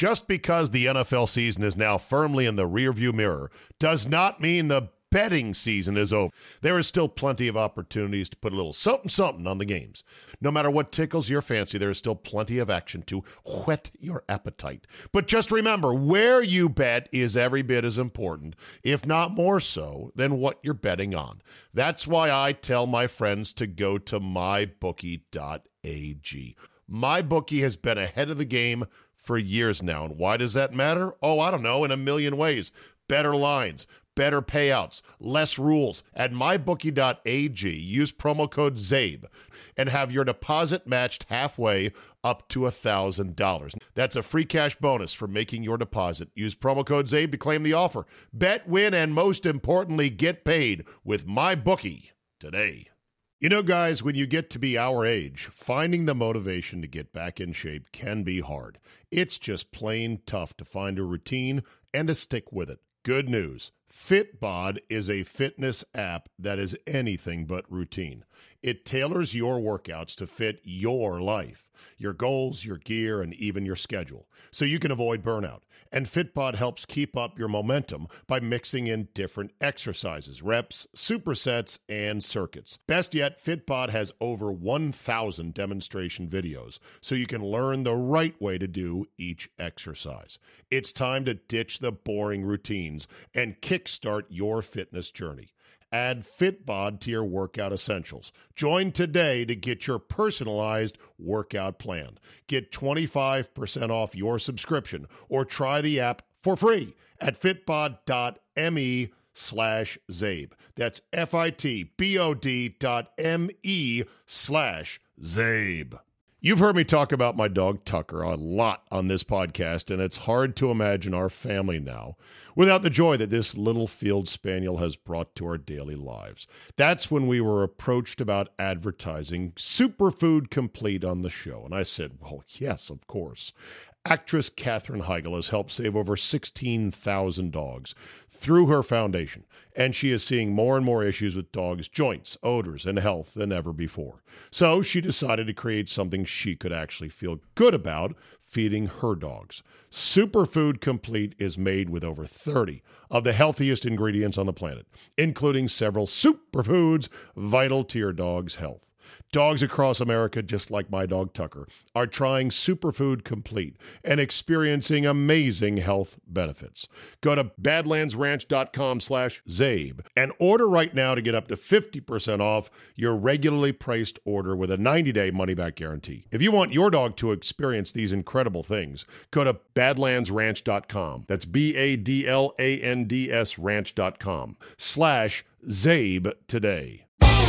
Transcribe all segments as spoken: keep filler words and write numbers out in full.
Just because the N F L season is now firmly in the rearview mirror does not mean the betting season is over. There is still plenty of opportunities to put a little something-something on the games. No matter what tickles your fancy, there is still plenty of action to whet your appetite. But just remember, where you bet is every bit as important, if not more so, than what you're betting on. That's why I tell my friends to go to my bookie dot a g. MyBookie has been ahead of the game for years now. And why does that matter? Oh, I don't know, in a million ways. Better lines, better payouts, less rules. At my bookie dot a g, use promo code ZABE and have your deposit matched halfway up to one thousand dollars. That's a free cash bonus for making your deposit. Use promo code ZABE to claim the offer. Bet, win, and most importantly, get paid with MyBookie today. You know, guys, when you get to be our age, finding the motivation to get back in shape can be hard. It's just plain tough to find a routine and to stick with it. Good news. Fitbod is a fitness app that is anything but routine. It tailors your workouts to fit your life, your goals, your gear, and even your schedule, so you can avoid burnout. And Fitbod helps keep up your momentum by mixing in different exercises, reps, supersets, and circuits. Best yet, Fitbod has over one thousand demonstration videos, so you can learn the right way to do each exercise. It's time to ditch the boring routines and kickstart your fitness journey. Add Fitbod to your workout essentials. Join today to get your personalized workout plan. Get twenty-five percent off your subscription or try the app for free at fitbod dot me slash Zabe. That's F-I-T-B-O-D dot M-E slash Zabe. You've heard me talk about my dog Tucker a lot on this podcast, and it's hard to imagine our family now without the joy that this little field spaniel has brought to our daily lives. That's when we were approached about advertising Superfood Complete on the show, and I said, well, yes, of course. Actress Katherine Heigl has helped save over sixteen thousand dogs through her foundation, and she is seeing more and more issues with dogs' joints, odors, and health than ever before. So she decided to create something she could actually feel good about feeding her dogs. Superfood Complete is made with over thirty of the healthiest ingredients on the planet, including several superfoods vital to your dog's health. Dogs across America, just like my dog Tucker, are trying Superfood Complete and experiencing amazing health benefits. Go to badlandsranch.com slash Zabe and order right now to get up to fifty percent off your regularly priced order with a ninety-day money-back guarantee. If you want your dog to experience these incredible things, go to badlands ranch dot com. That's B A D L A N D S ranch.com slash Zabe today.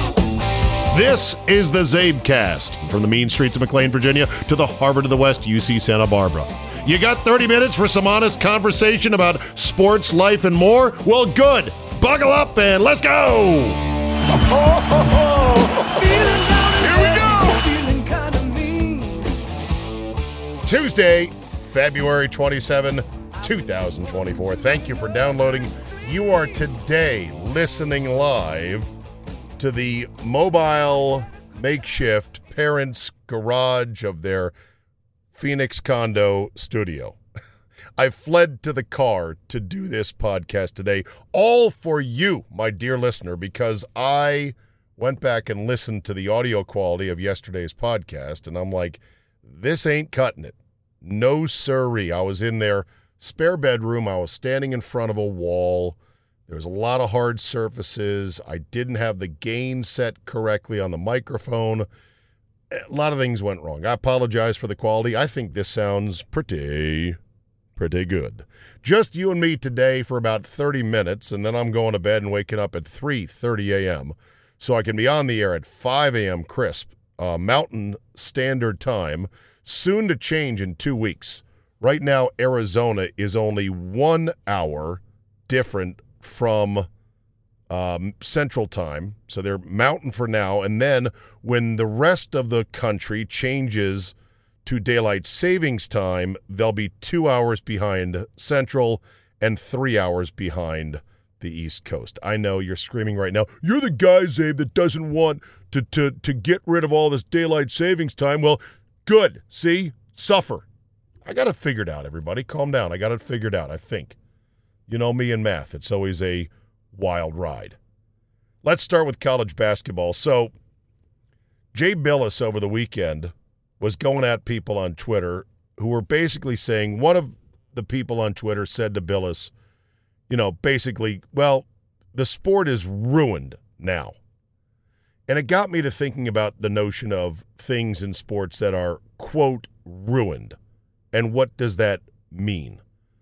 This is the Zabecast, from the mean streets of McLean, Virginia, to the Harvard of the West, U C Santa Barbara. You got thirty minutes for some honest conversation about sports, life, and more? Well, good. Buckle up and let's go! Here we go! Tuesday, February twenty-seventh, twenty twenty-four. Thank you for downloading. You are today listening live to the mobile makeshift parents' garage of their Phoenix condo studio. I fled to the car to do this podcast today, all for you, my dear listener, because I went back and listened to the audio quality of yesterday's podcast, and I'm like, this ain't cutting it. No sirree. I was in their spare bedroom. I was standing in front of a wall. There was a lot of hard surfaces. I didn't have the gain set correctly on the microphone. A lot of things went wrong. I apologize for the quality. I think this sounds pretty, pretty good. Just you and me today for about thirty minutes, and then I'm going to bed and waking up at three thirty a.m. so I can be on the air at five a.m. crisp, uh, Mountain Standard Time, soon to change in two weeks. Right now, Arizona is only one hour different from um, Central Time, so they're Mountain for now, and then when the rest of the country changes to Daylight Savings Time, they'll be two hours behind Central and three hours behind the East Coast. I know you're screaming right now, you're the guy, Zabe, that doesn't want to, to, to get rid of all this Daylight Savings Time. Well, good. See? Suffer. I got it figured out, everybody. Calm down. I got it figured out, I think. You know me and math. It's always a wild ride. Let's start with college basketball. So, Jay Bilas over the weekend was going at people on Twitter who were basically saying, one of the people on Twitter said to Bilas, you know, basically, well, the sport is ruined now. And it got me to thinking about the notion of things in sports that are, quote, ruined. And what does that mean?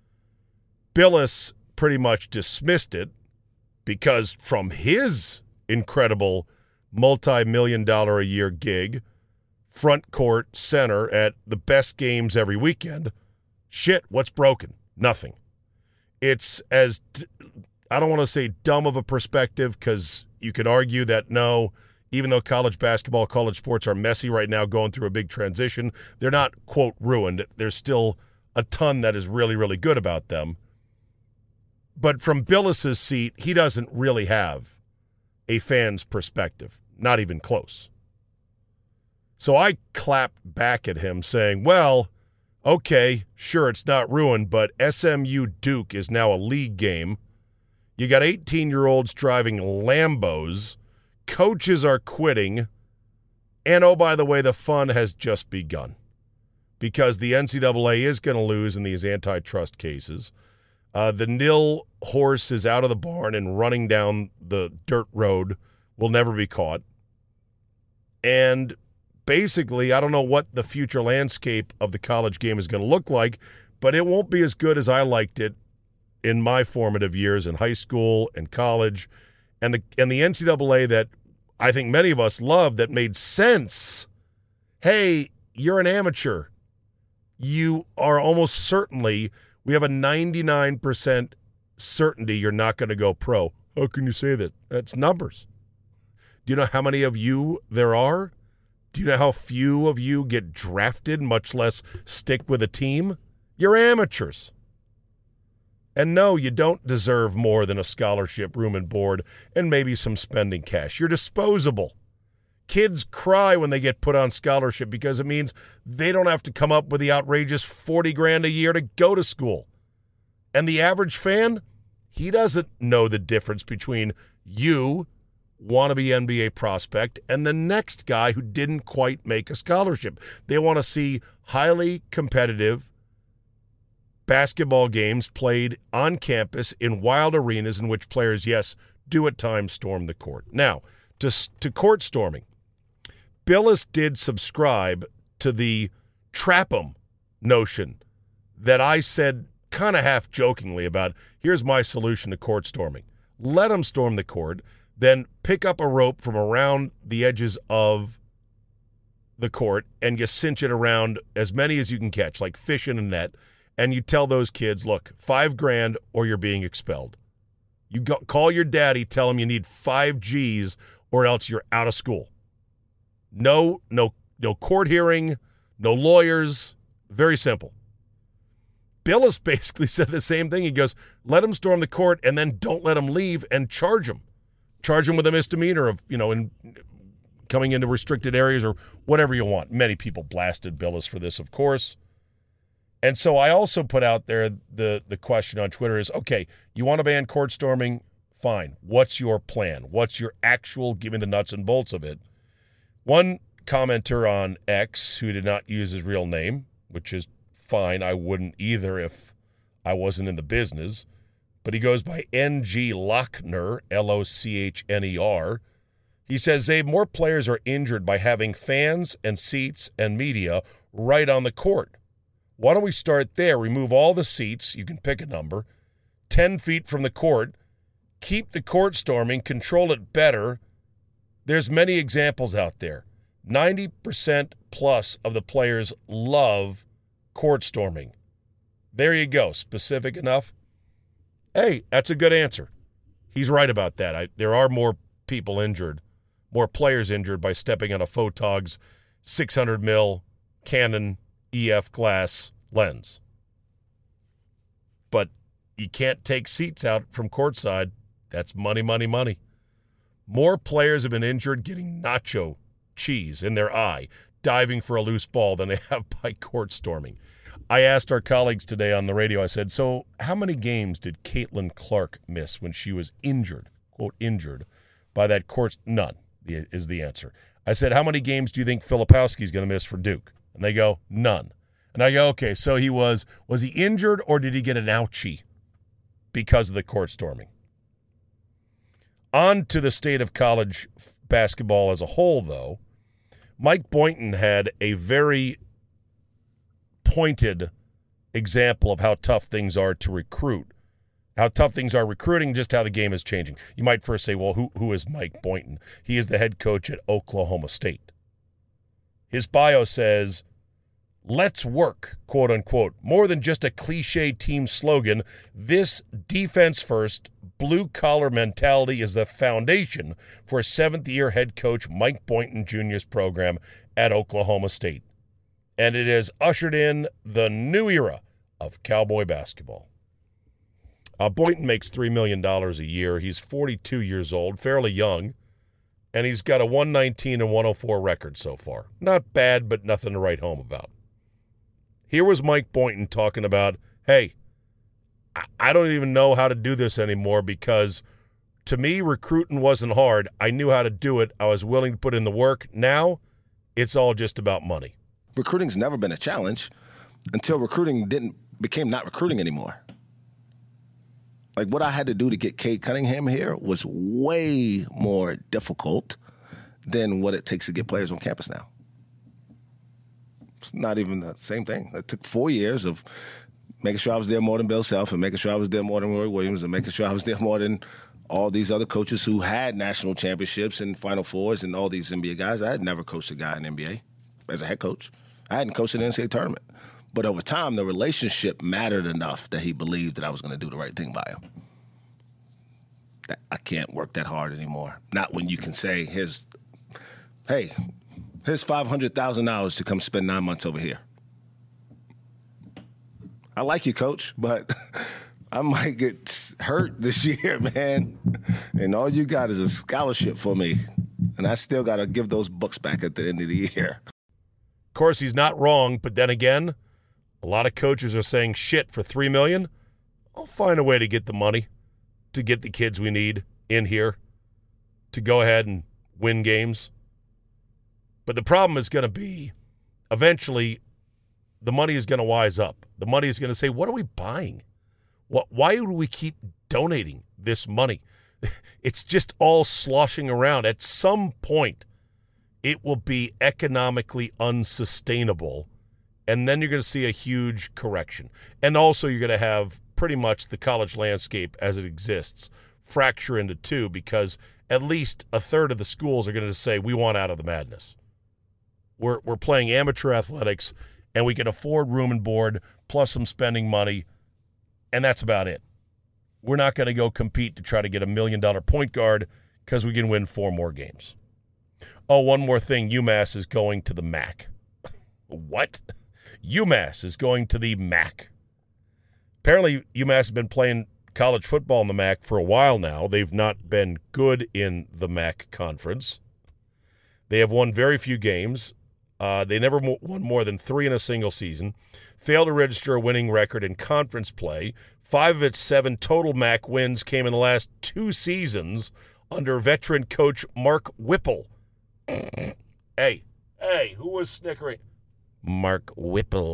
Bilas pretty much dismissed it because from his incredible multi-million dollar a year gig, front court center at the best games every weekend, shit, what's broken? Nothing. It's as, I don't want to say dumb of a perspective because you could argue that no, even though college basketball, college sports are messy right now going through a big transition, they're not, quote, ruined. There's still a ton that is really, really good about them. But from Bilas's seat, he doesn't really have a fan's perspective, not even close. So I clapped back at him saying, well, okay, sure, it's not ruined, but S M U Duke is now a league game. You got eighteen-year-olds driving Lambos. Coaches are quitting. And, oh, by the way, the fun has just begun because the N C double A is going to lose in these antitrust cases. Uh, the nil horse is out of the barn and running down the dirt road, will never be caught. And basically, I don't know what the future landscape of the college game is going to look like, but it won't be as good as I liked it in my formative years in high school and college. And the and the N C double A that I think many of us loved that made sense. Hey, you're an amateur. You are almost certainly, we have a ninety-nine percent certainty you're not going to go pro. How can you say that? That's numbers. Do you know how many of you there are? Do you know how few of you get drafted, much less stick with a team? You're amateurs. And no, you don't deserve more than a scholarship, room and board, and maybe some spending cash. You're disposable. Kids cry when they get put on scholarship because it means they don't have to come up with the outrageous forty grand a year to go to school. And the average fan, he doesn't know the difference between you, wannabe N B A prospect, and the next guy who didn't quite make a scholarship. They want to see highly competitive basketball games played on campus in wild arenas in which players, yes, do at times storm the court. Now, to, to court storming, Bilas did subscribe to the trap 'em notion that I said kind of half jokingly about, here's my solution to court storming. Let them storm the court, then pick up a rope from around the edges of the court and you cinch it around as many as you can catch, like fish in a net, and you tell those kids, look, five grand or you're being expelled. You go, call your daddy, tell him you need five G's or else you're out of school. No, no, no court hearing, no lawyers, very simple. Bilas basically said the same thing. He goes, let him storm the court and then don't let him leave and charge him. Charge him with a misdemeanor of, you know, in coming into restricted areas or whatever you want. Many people blasted Bilas for this, of course. And so I also put out there the, the question on Twitter is, okay, you want to ban court storming? Fine. What's your plan? What's your actual, give me the nuts and bolts of it? One commenter on X who did not use his real name, which is fine. I wouldn't either if I wasn't in the business. But he goes by N G Lochner, L O C H N E R. He says, Zabe, more players are injured by having fans and seats and media right on the court. Why don't we start there? Remove all the seats. You can pick a number. ten feet from the court. Keep the court storming. Control it better. There's many examples out there. ninety percent plus of the players love court storming. There you go. Specific enough? Hey, that's a good answer. He's right about that. I, there are more people injured, more players injured by stepping on a Photog's six hundred mil Canon E F glass lens. But you can't take seats out from courtside. That's money, money, money. More players have been injured getting nacho cheese in their eye, diving for a loose ball than they have by court storming. I asked our colleagues today on the radio, I said, so how many games did Caitlin Clark miss when she was injured, quote, injured, by that court? None is the answer. I said, how many games do you think Filipowski's going to miss for Duke? And they go, none. And I go, okay, so he was, was he injured or did he get an ouchie because of the court storming? On to the state of college basketball as a whole, though. Mike Boynton had a very pointed example of how tough things are to recruit, how tough things are recruiting, just how the game is changing. You might first say, well, who who is Mike Boynton? He is the head coach at Oklahoma State. His bio says, let's work, quote unquote, more than just a cliche team slogan. This defense-first, blue-collar mentality is the foundation for seventh-year head coach Mike Boynton Junior's program at Oklahoma State. And it has ushered in the new era of Cowboy basketball. Uh, Boynton makes three million dollars a year. He's forty-two years old, fairly young, and he's got a one nineteen and one oh four record so far. Not bad, but nothing to write home about. Here was Mike Boynton talking about, hey, I don't even know how to do this anymore because to me, recruiting wasn't hard. I knew how to do it. I was willing to put in the work. Now, it's all just about money. Recruiting's never been a challenge until recruiting didn't became not recruiting anymore. Like what I had to do to get Cade Cunningham here was way more difficult than what it takes to get players on campus now. It's not even the same thing. It took four years of making sure I was there more than Bill Self and making sure I was there more than Roy Williams and making sure I was there more than all these other coaches who had national championships and Final Fours and all these N B A guys. I had never coached a guy in the N B A as a head coach. I hadn't coached in the N C double A tournament. But over time, the relationship mattered enough that he believed that I was going to do the right thing by him. I can't work that hard anymore. Not when you can say, "Here's, hey, here's five hundred thousand dollars to come spend nine months over here." I like you, Coach, but I might get hurt this year, man. And all you got is a scholarship for me. And I still got to give those books back at the end of the year. Of course, he's not wrong, but then again, a lot of coaches are saying, shit, for three million dollars, I'll find a way to get the money to get the kids we need in here to go ahead and win games. But the problem is going to be eventually the money is going to wise up. The money is going to say, what are we buying? What? Why do we keep donating this money? It's just all sloshing around. At some point, it will be economically unsustainable, and then you're going to see a huge correction. And also you're going to have pretty much the college landscape as it exists fracture into two because at least a third of the schools are going to say, we want out of the madness. We're we're playing amateur athletics, and we can afford room and board plus some spending money, and that's about it. We're not going to go compete to try to get a million-dollar point guard because we can win four more games. Oh, one more thing. UMass is going to the M A C. What? UMass is going to the M A C. Apparently, UMass has been playing college football in the M A C for a while now. They've not been good in the M A C conference. They have won very few games. Uh, they never won more than three in a single season. Failed to register a winning record in conference play. Five of its seven total M A C wins came in the last two seasons under veteran coach Mark Whipple. hey, hey, who was snickering? Mark Whipple.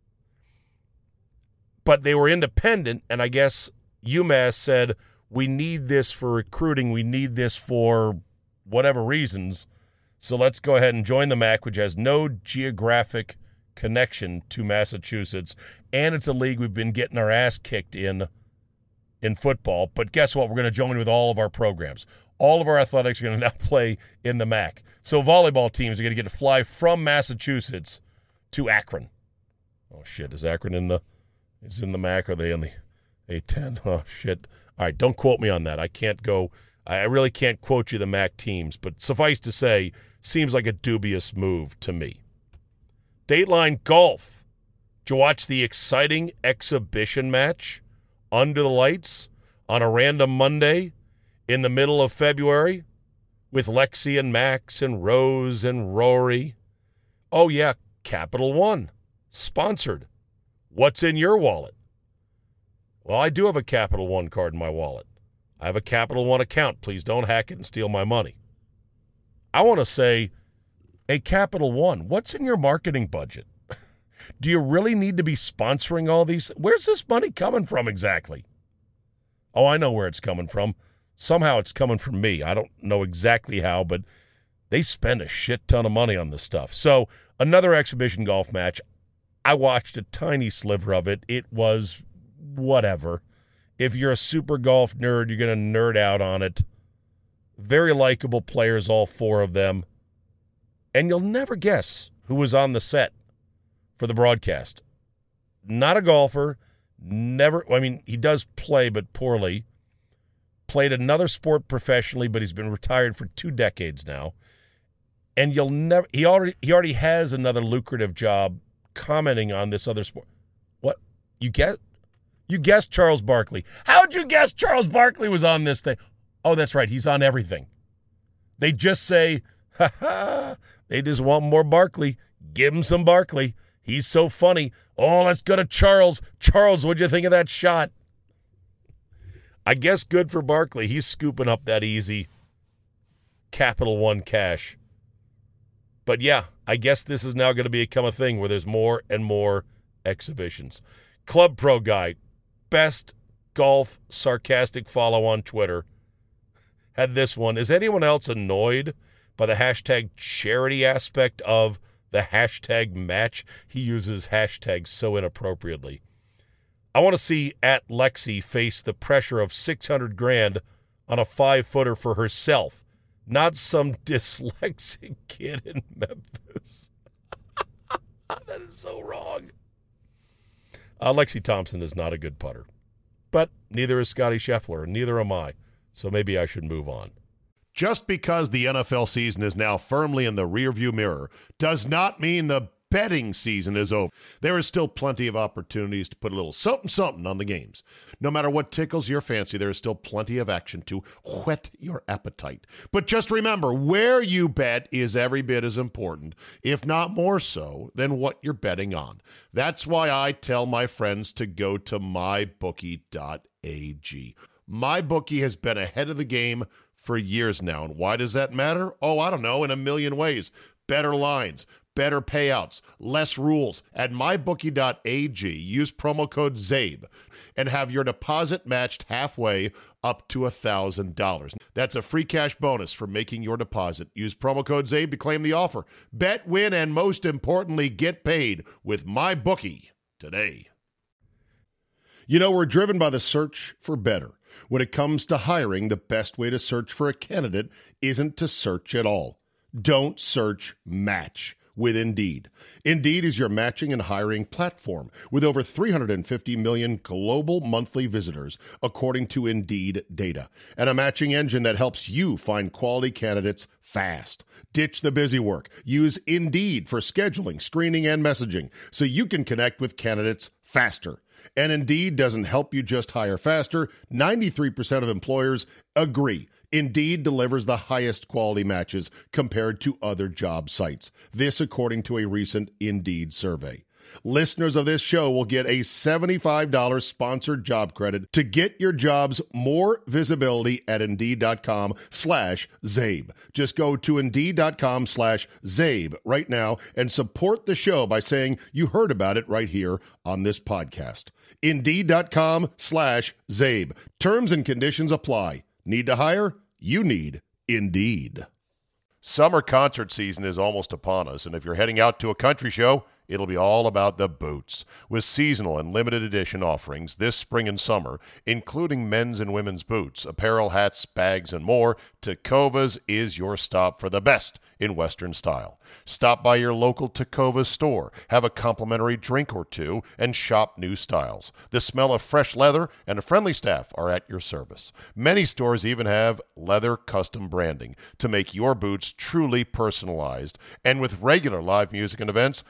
But they were independent, and I guess UMass said, we need this for recruiting. We need this for whatever reasons. So let's go ahead and join the M A C, which has no geographic connection to Massachusetts. And it's a league we've been getting our ass kicked in in football. But guess what? We're going to join with all of our programs. All of our athletics are going to now play in the M A C. So volleyball teams are going to get to fly from Massachusetts to Akron. Oh, shit. Is Akron in the is in the M A C? Are they in the A ten? Oh, shit. All right, don't quote me on that. I can't go. I really can't quote you the M A C teams. But suffice to say, seems like a dubious move to me. Dateline Golf. Did you watch the exciting exhibition match under the lights on a random Monday in the middle of February with Lexi and Max and Rose and Rory? Oh, yeah, Capital One, sponsored What's in your wallet? Well, I do have a Capital One card in my wallet. I have a Capital One account. Please don't hack it and steal my money. I want to say, hey, Capital One, what's in your marketing budget? Do you really need to be sponsoring all these? Where's this money coming from exactly? Oh, I know where it's coming from. Somehow it's coming from me. I don't know exactly how, but they spend a shit ton of money on this stuff. So another exhibition golf match. I watched a tiny sliver of it. It was whatever. If you're a super golf nerd, you're going to nerd out on it. Very likable players, all four of them. And you'll never guess who was on the set for the broadcast. Not a golfer. Never. I mean, he does play, but poorly. Played another sport professionally, but he's been retired for two decades now. And you'll never. He already. He already has another lucrative job commenting on this other sport. What? You guess? You guessed Charles Barkley. How'd you guess Charles Barkley was on this thing? Oh, that's right. He's on everything. They just say, ha ha. They just want more Barkley. Give him some Barkley. He's so funny. Oh, let's go to Charles. Charles, what'd you think of that shot? I guess good for Barkley. He's scooping up that easy Capital One cash. But yeah, I guess this is now going to become a thing where there's more and more exhibitions. Club Pro Guy, best golf sarcastic follow on Twitter, had this one. Is anyone else annoyed by the hashtag charity aspect of the hashtag match? He uses hashtags so inappropriately. I want to see at Lexi face the pressure of six hundred grand on a five-footer for herself, not some dyslexic kid in Memphis. That is so wrong. Uh, Lexi Thompson is not a good putter, but neither is Scotty Scheffler, and neither am I, so maybe I should move on. Just because the N F L season is now firmly in the rearview mirror does not mean the betting season is over. There is still plenty of opportunities to put a little something something on the games. No matter what tickles your fancy, there is still plenty of action to whet your appetite. But just remember, where you bet is every bit as important, if not more so, than what you're betting on. That's why I tell my friends to go to my bookie dot a g. MyBookie has been ahead of the game for years now. And why does that matter? Oh, I don't know, in a million ways. Better lines, better payouts, less rules. At my bookie dot a g, use promo code ZABE and have your deposit matched halfway up to one thousand dollars. That's a free cash bonus for making your deposit. Use promo code ZABE to claim the offer. Bet, win, and most importantly, get paid with MyBookie today. You know, we're driven by the search for better. When it comes to hiring, the best way to search for a candidate isn't to search at all. Don't search, match with Indeed. Indeed is your matching and hiring platform with over three hundred fifty million global monthly visitors, according to Indeed data, and a matching engine that helps you find quality candidates fast. Ditch the busy work. Use Indeed for scheduling, screening, and messaging so you can connect with candidates faster. And Indeed doesn't help you just hire faster. ninety-three percent of employers agree. Indeed delivers the highest quality matches compared to other job sites. This according to a recent Indeed survey. Listeners of this show will get a seventy-five dollars sponsored job credit to get your jobs more visibility at Indeed.com slash Zabe. Just go to Indeed.com slash Zabe right now and support the show by saying you heard about it right here on this podcast. Indeed.com slash Zabe. Terms and conditions apply. Need to hire? You need Indeed. Summer concert season is almost upon us, and if you're heading out to a country show, it'll be all about the boots. With seasonal and limited edition offerings this spring and summer, including men's and women's boots, apparel, hats, bags, and more, Tecovas is your stop for the best in Western style. Stop by your local Tecovas store, have a complimentary drink or two, and shop new styles. The smell of fresh leather and a friendly staff are at your service. Many stores even have leather custom branding to make your boots truly personalized. And with regular live music and events, there is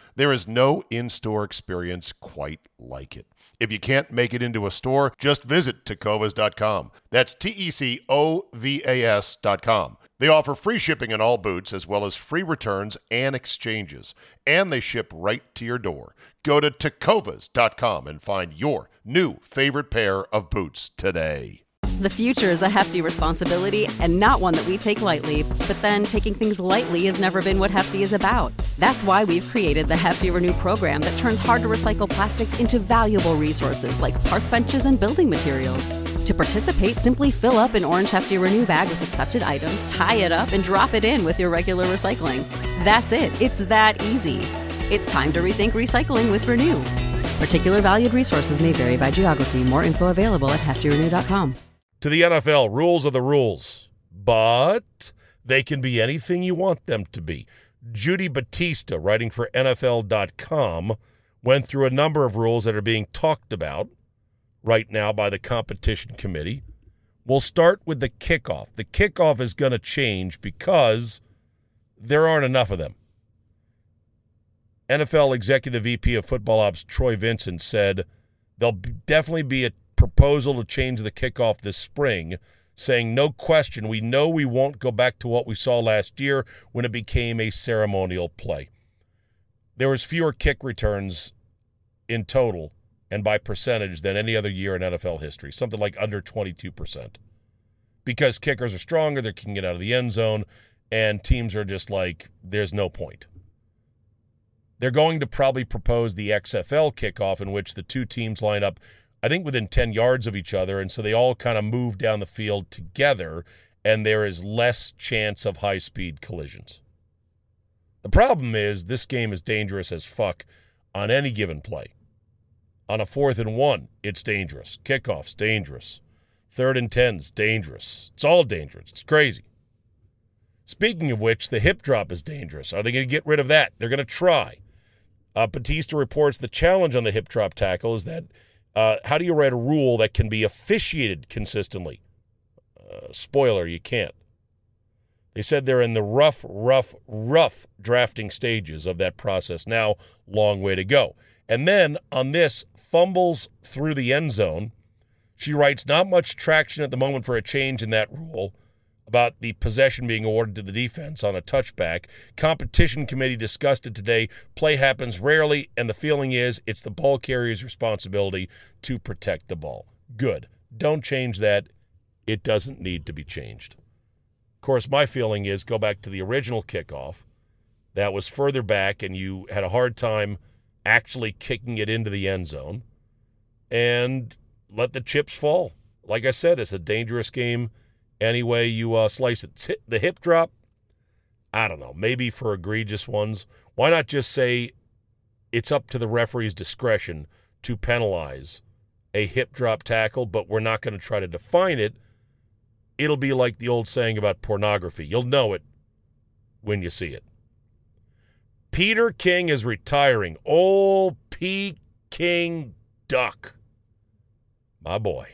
no in-store experience quite like it. If you can't make it into a store, just visit tecovas dot com. That's T E C O V A S dot com. They offer free shipping on all boots, as well as free returns and exchanges. And they ship right to your door. Go to tecovas dot com and find your new favorite pair of boots today. The future is a hefty responsibility and not one that we take lightly. But then taking things lightly has never been what Hefty is about. That's why we've created the Hefty Renew program that turns hard-to-recycle plastics into valuable resources like park benches and building materials. To participate, simply fill up an orange Hefty Renew bag with accepted items, tie it up, and drop it in with your regular recycling. That's it. It's that easy. It's time to rethink recycling with Renew. Particular valued resources may vary by geography. More info available at hefty renew dot com. To the N F L, rules are the rules, but they can be anything you want them to be. Judy Batista, writing for N F L dot com, went through a number of rules that are being talked about right now by the competition committee. We'll start with the kickoff. The kickoff is going to change because there aren't enough of them. N F L Executive V P of Football Ops Troy Vincent said there'll definitely be a proposal to change the kickoff this spring, saying, no question, we know we won't go back to what we saw last year when it became a ceremonial play. There was fewer kick returns in total and by percentage than any other year in N F L history, something like under twenty-two percent. Because kickers are stronger, they're kicking it out of the end zone, and teams are just like, there's no point. They're going to probably propose the X F L kickoff, in which the two teams line up, I think, within ten yards of each other, and so they all kind of move down the field together, and there is less chance of high-speed collisions. The problem is this game is dangerous as fuck on any given play. On a fourth and one, it's dangerous. Kickoff's dangerous. Third and ten's dangerous. It's all dangerous. It's crazy. Speaking of which, the hip drop is dangerous. Are they going to get rid of that? They're going to try. Uh, Batista reports the challenge on the hip drop tackle is that Uh, how do you write a rule that can be officiated consistently? Uh, spoiler, you can't. They said they're in the rough, rough, rough drafting stages of that process now. Long way to go. And then on this, fumbles through the end zone. She writes, not much traction at the moment for a change in that rule about the possession being awarded to the defense on a touchback. Competition committee discussed it today. Play happens rarely, and the feeling is it's the ball carrier's responsibility to protect the ball. Good. Don't change that. It doesn't need to be changed. Of course, my feeling is go back to the original kickoff. That was further back, and you had a hard time actually kicking it into the end zone. And let the chips fall. Like I said, it's a dangerous game any way you uh, slice it. The hip drop, I don't know, maybe for egregious ones. Why not just say it's up to the referee's discretion to penalize a hip drop tackle, but we're not going to try to define it. It'll be like the old saying about pornography. You'll know it when you see it. Peter King is retiring. Old P. King Duck. My boy.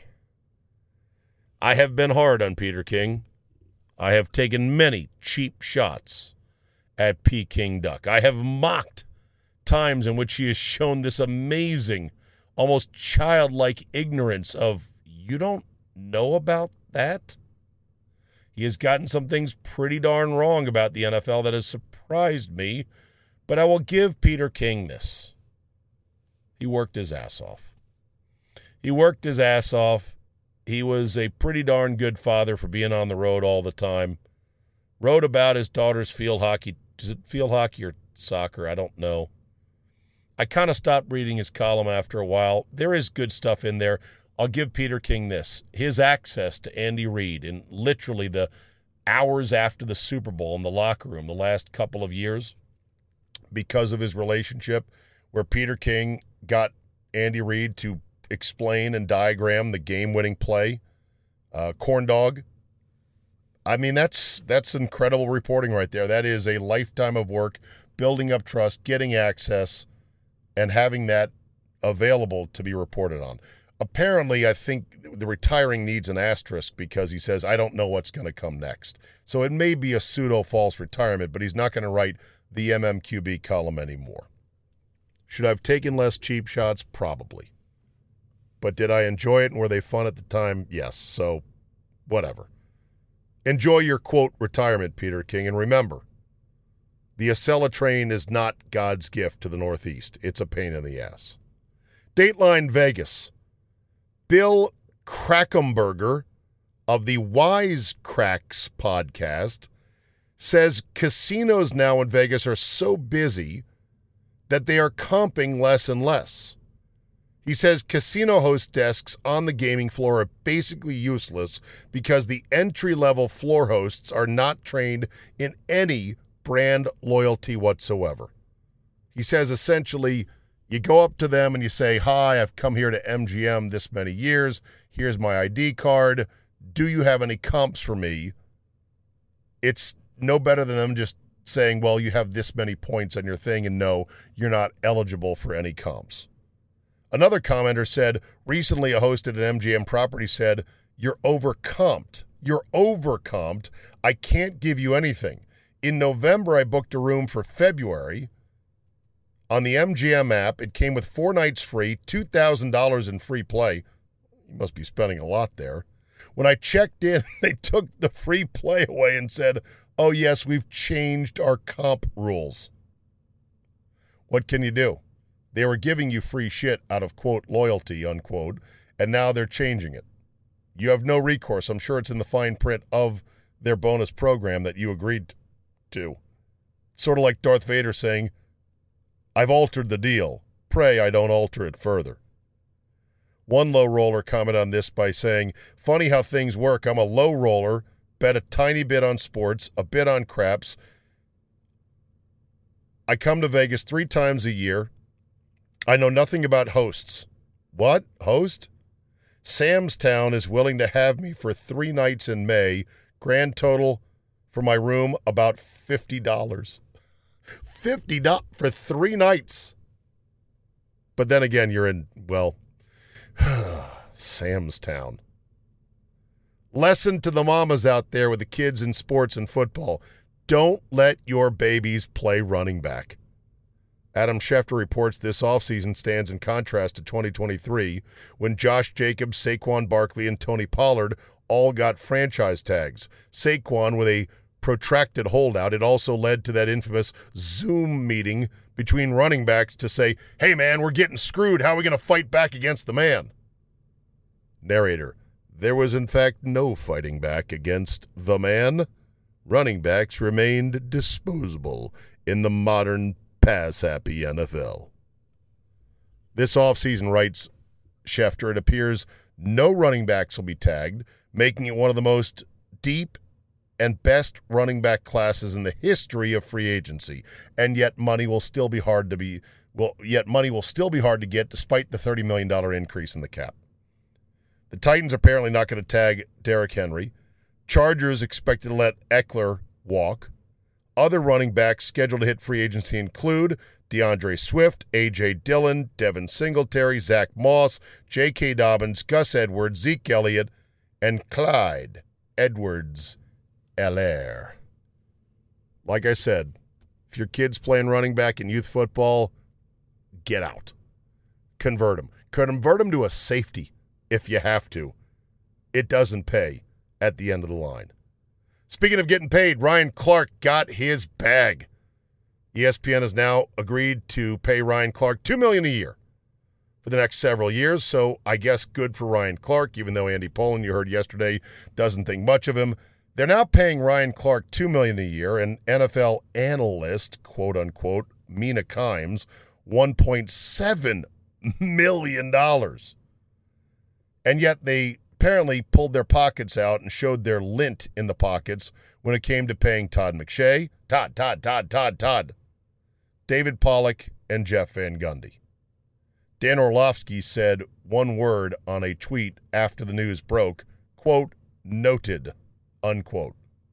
I have been hard on Peter King. I have taken many cheap shots at P. King Duck. I have mocked times in which he has shown this amazing, almost childlike ignorance of, you don't know about that? He has gotten some things pretty darn wrong about the N F L that has surprised me, but I will give Peter King this. He worked his ass off. He worked his ass off. He was a pretty darn good father for being on the road all the time. Wrote about his daughter's field hockey. Is it field hockey or soccer? I don't know. I kind of stopped reading his column after a while. There is good stuff in there. I'll give Peter King this. His access to Andy Reid in literally the hours after the Super Bowl in the locker room the last couple of years, because of his relationship, where Peter King got Andy Reid to explain and diagram the game-winning play, uh, corn dog. I mean, that's that's incredible reporting right there. That is a lifetime of work, building up trust, getting access, and having that available to be reported on. Apparently, I think the retiring needs an asterisk because he says, I don't know what's going to come next. So it may be a pseudo-false retirement, but he's not going to write the M M Q B column anymore. Should I have taken less cheap shots? Probably. But did I enjoy it and were they fun at the time? Yes. So, whatever. Enjoy your, quote, retirement, Peter King. And remember, the Acela train is not God's gift to the Northeast. It's a pain in the ass. Dateline Vegas. Bill Krackomberger of the Wise Cracks podcast says casinos now in Vegas are so busy that they are comping less and less. He says casino host desks on the gaming floor are basically useless because the entry-level floor hosts are not trained in any brand loyalty whatsoever. He says essentially, you go up to them and you say, hi, I've come here to M G M this many years. Here's my I D card. Do you have any comps for me? It's no better than them just saying, well, you have this many points on your thing, and no, you're not eligible for any comps. Another commenter said, recently a host at an M G M property said, you're overcomped. You're overcomped. I can't give you anything. In November, I booked a room for February. On the M G M app, it came with four nights free, two thousand dollars in free play. You must be spending a lot there. When I checked in, they took the free play away and said, oh, yes, we've changed our comp rules. What can you do? They were giving you free shit out of, quote, loyalty, unquote, and now they're changing it. You have no recourse. I'm sure it's in the fine print of their bonus program that you agreed to. Sort of like Darth Vader saying, I've altered the deal. Pray I don't alter it further. One low roller commented on this by saying, funny how things work. I'm a low roller, bet a tiny bit on sports, a bit on craps. I come to Vegas three times a year. I know nothing about hosts. What? Host? Sam's Town is willing to have me for three nights in May. Grand total for my room, about fifty dollars. fifty dollars for three nights. But then again, you're in, well, Sam's Town. Lesson to the mamas out there with the kids in sports and football. Don't let your babies play running back. Adam Schefter reports this offseason stands in contrast to twenty twenty-three when Josh Jacobs, Saquon Barkley, and Tony Pollard all got franchise tags. Saquon with a protracted holdout. It also led to that infamous Zoom meeting between running backs to say, hey, man, we're getting screwed. How are we going to fight back against the man? Narrator, there was in fact no fighting back against the man. Running backs remained disposable in the modern pass-happy N F L. This offseason, writes Schefter, it appears no running backs will be tagged, making it one of the most deep and best running back classes in the history of free agency. And yet money will still be hard to be well, yet money will still be hard to get despite the thirty million dollars increase in the cap. The Titans are apparently not going to tag Derrick Henry. Chargers expected to let Eckler walk. Other running backs scheduled to hit free agency include DeAndre Swift, A J Dillon, Devin Singletary, Zach Moss, J K. Dobbins, Gus Edwards, Zeke Elliott, and Clyde Edwards-Helaire. Like I said, if your kid's playing running back in youth football, get out. Convert them. Convert them to a safety if you have to. It doesn't pay at the end of the line. Speaking of getting paid, Ryan Clark got his bag. E S P N has now agreed to pay Ryan Clark two million dollars a year for the next several years, so I guess good for Ryan Clark, even though Andy Pollin, you heard yesterday, doesn't think much of him. They're now paying Ryan Clark two million dollars a year, and N F L analyst, quote-unquote, Mina Kimes, one point seven million dollars. And yet they apparently pulled their pockets out and showed their lint in the pockets when it came to paying Todd McShay, Todd, Todd, Todd, Todd, Todd, David Pollack, and Jeff Van Gundy. Dan Orlovsky said one word on a tweet after the news broke, quote, noted, unquote.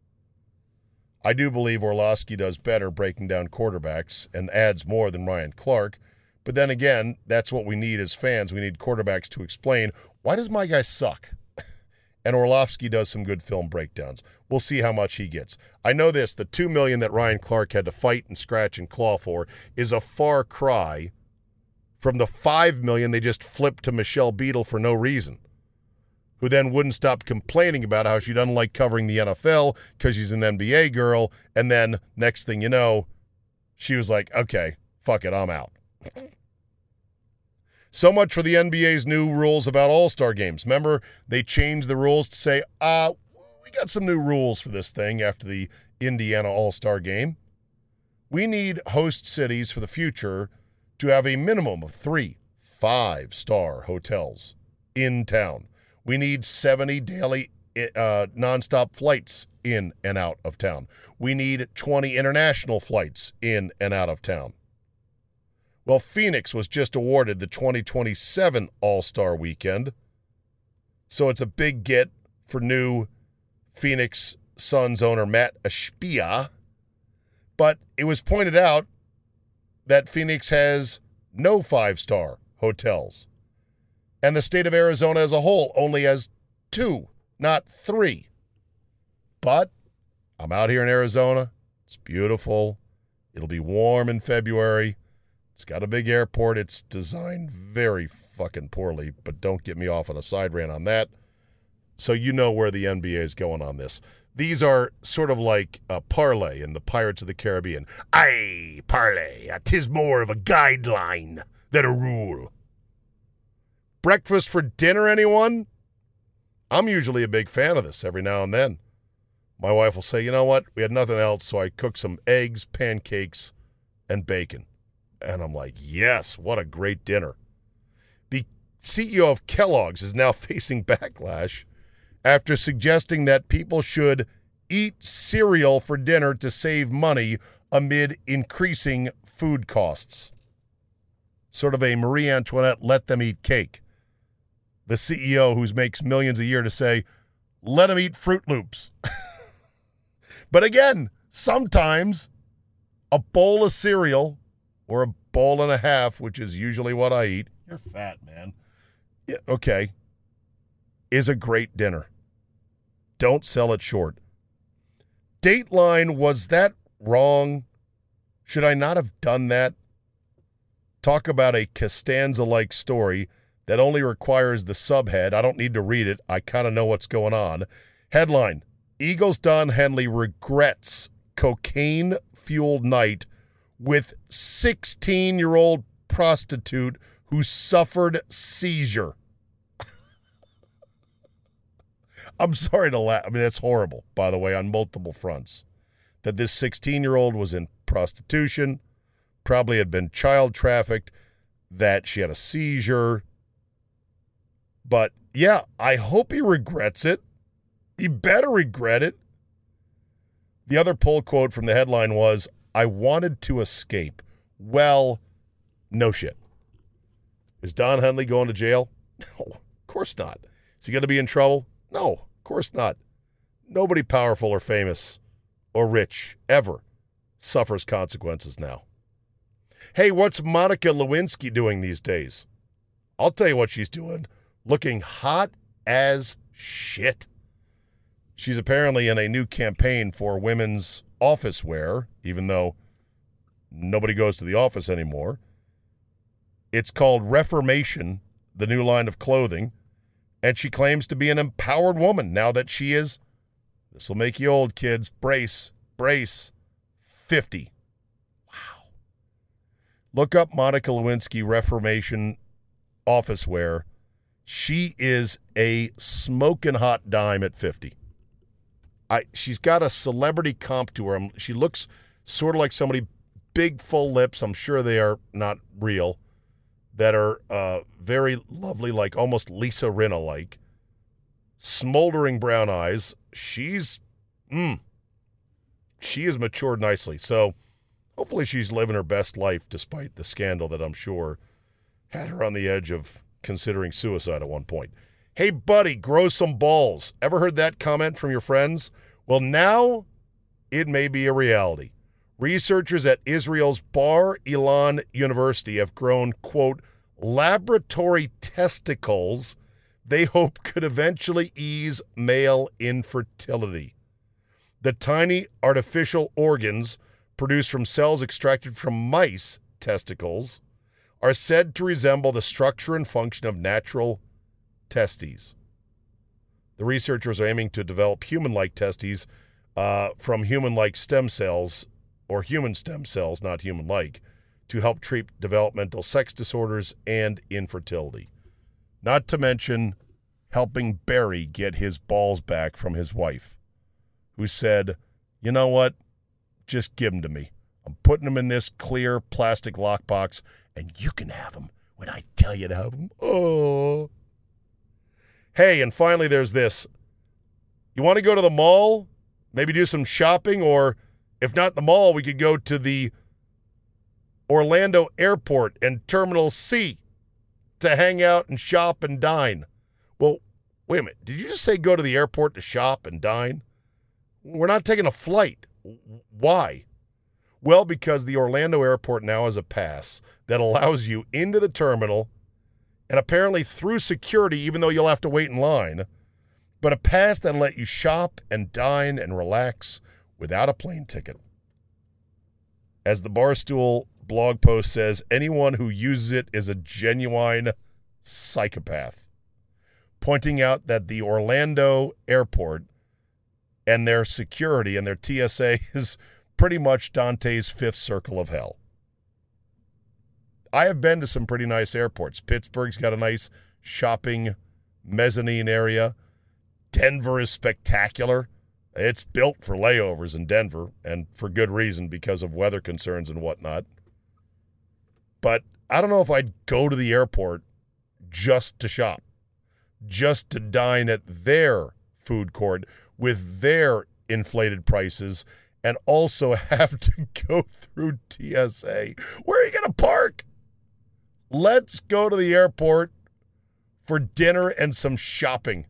I do believe Orlovsky does better breaking down quarterbacks and adds more than Ryan Clark. But then again, that's what we need as fans. We need quarterbacks to explain, why does my guy suck? And Orlovsky does some good film breakdowns. We'll see how much he gets. I know this, the two million dollars that Ryan Clark had to fight and scratch and claw for is a far cry from the five million dollars they just flipped to Michelle Beadle for no reason, who then wouldn't stop complaining about how she doesn't like covering the N F L because she's an N B A girl, and then next thing you know, she was like, okay, fuck it, I'm out. So much for the N B A's new rules about all-star games. Remember, they changed the rules to say, uh, we got some new rules for this thing after the Indiana All-Star game. We need host cities for the future to have a minimum of three five-star hotels in town. We need seventy daily uh, nonstop flights in and out of town. We need twenty international flights in and out of town. Well, Phoenix was just awarded the twenty twenty-seven All-Star Weekend, so it's a big get for new Phoenix Suns owner Matt Ashbia. But it was pointed out that Phoenix has no five-star hotels, and the state of Arizona as a whole only has two, not three. But I'm out here in Arizona. It's beautiful. It'll be warm in February. It's got a big airport. It's designed very fucking poorly, but don't get me off on a side rant on that. So you know where the N B A is going on this. These are sort of like a parlay in the Pirates of the Caribbean. Aye, parlay. 'Tis more of a guideline than a rule. Breakfast for dinner, anyone? I'm usually a big fan of this every now and then. My wife will say, you know what? We had nothing else, so I cooked some eggs, pancakes, and bacon. And I'm like, yes, what a great dinner. The C E O of Kellogg's is now facing backlash after suggesting that people should eat cereal for dinner to save money amid increasing food costs. Sort of a Marie Antoinette let them eat cake. The C E O who makes millions a year to say, let them eat Fruit Loops. But again, sometimes a bowl of cereal or a bowl and a half, which is usually what I eat. You're fat, man. Yeah, okay. Is a great dinner. Don't sell it short. Dateline, was that wrong? Should I not have done that? Talk about a Costanza-like story that only requires the subhead. I don't need to read it. I kind of know what's going on. Headline, Eagles' Don Henley regrets cocaine-fueled night with sixteen-year-old prostitute who suffered seizure. I'm sorry to laugh. I mean, that's horrible, by the way, on multiple fronts. That this sixteen-year-old was in prostitution, probably had been child trafficked, that she had a seizure. But, yeah, I hope he regrets it. He better regret it. The other pull quote from the headline was, I wanted to escape. Well, no shit. Is Don Henley going to jail? No, of course not. Is he going to be in trouble? No, of course not. Nobody powerful or famous or rich ever suffers consequences now. Hey, what's Monica Lewinsky doing these days? I'll tell you what she's doing. Looking hot as shit. She's apparently in a new campaign for women's office wear, even though nobody goes to the office anymore. It's called Reformation, the new line of clothing, and she claims to be an empowered woman now that she is, this will make you old, kids, brace, brace, fifty. Wow. Look up Monica Lewinsky Reformation office wear. She is a smoking hot dime at fifty. I, she's got a celebrity comp to her. She looks sort of like somebody, big full lips. I'm sure they are not real, that are uh, very lovely, like almost Lisa Rinna-like. Smoldering brown eyes. She's, mm, she has matured nicely. So hopefully she's living her best life despite the scandal that I'm sure had her on the edge of considering suicide at one point. Hey, buddy, grow some balls. Ever heard that comment from your friends? Well, now it may be a reality. Researchers at Israel's Bar Ilan University have grown, quote, laboratory testicles they hope could eventually ease male infertility. The tiny artificial organs produced from cells extracted from mice testicles are said to resemble the structure and function of natural testes. The researchers are aiming to develop human-like testes uh, from human-like stem cells, or human stem cells, not human-like, to help treat developmental sex disorders and infertility. Not to mention helping Barry get his balls back from his wife, who said, you know what, just give them to me. I'm putting them in this clear plastic lockbox, and you can have them when I tell you to have them. Oh. Hey, and finally there's this. You want to go to the mall? Maybe do some shopping, or if not the mall, we could go to the Orlando Airport and Terminal C to hang out and shop and dine. Well, wait a minute. Did you just say go to the airport to shop and dine? We're not taking a flight. Why? Well, because the Orlando Airport now has a pass that allows you into the terminal and apparently through security, even though you'll have to wait in line, but a pass that'll let you shop and dine and relax without a plane ticket. As the Barstool blog post says, anyone who uses it is a genuine psychopath, pointing out that the Orlando Airport and their security and their T S A is pretty much Dante's fifth circle of hell. I have been to some pretty nice airports. Pittsburgh's got a nice shopping mezzanine area. Denver is spectacular. It's built for layovers in Denver, and for good reason because of weather concerns and whatnot. But I don't know if I'd go to the airport just to shop, just to dine at their food court with their inflated prices, and also have to go through T S A. Where are you going to park? Let's go to the airport for dinner and some shopping.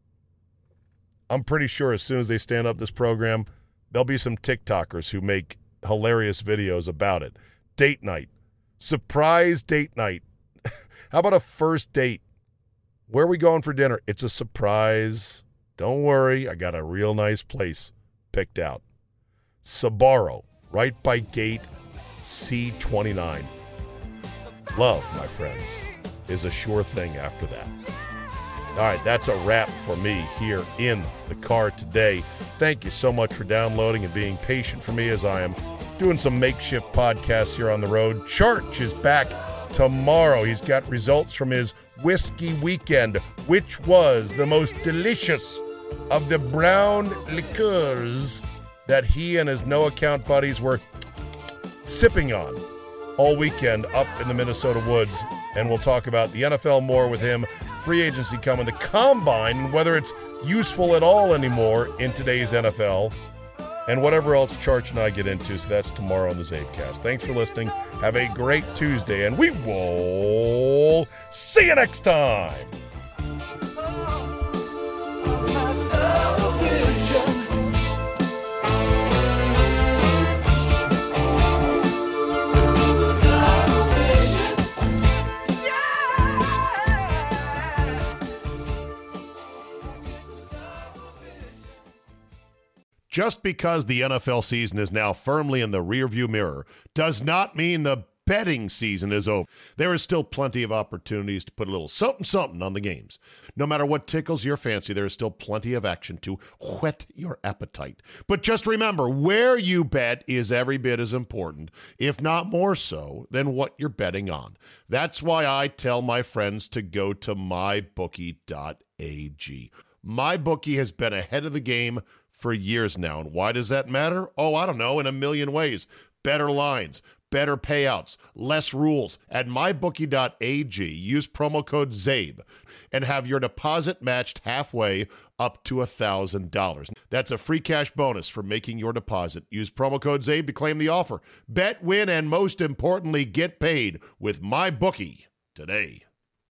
I'm pretty sure as soon as they stand up this program, there'll be some TikTokers who make hilarious videos about it. Date night. Surprise date night. How about a first date? Where are we going for dinner? It's a surprise. Don't worry, I got a real nice place picked out. Sbarro, right by gate C twenty-nine. Love, my friends, is a sure thing after that. All right, that's a wrap for me here in the car today. Thank you so much for downloading and being patient for me as I am doing some makeshift podcasts here on the road. Church is back tomorrow. He's got results from his whiskey weekend, which was the most delicious of the brown liqueurs that he and his no-account buddies were sipping on all weekend up in the Minnesota woods. And we'll talk about the N F L more with him, free agency coming, the combine, and whether it's useful at all anymore in today's N F L, and whatever else Charch and I get into. So that's tomorrow on the Zabecast. Thanks for listening. Have a great Tuesday, and we will see you next time. Just because the N F L season is now firmly in the rearview mirror does not mean the betting season is over. There is still plenty of opportunities to put a little something-something on the games. No matter what tickles your fancy, there is still plenty of action to whet your appetite. But just remember, where you bet is every bit as important, if not more so, than what you're betting on. That's why I tell my friends to go to my bookie dot a g. MyBookie has been ahead of the game for years now. And why does that matter? Oh, I don't know, in a million ways. Better lines, better payouts, less rules. At my bookie dot a g, use promo code ZABE and have your deposit matched halfway up to one thousand dollars. That's a free cash bonus for making your deposit. Use promo code ZABE to claim the offer. Bet, win, and most importantly, get paid with MyBookie today.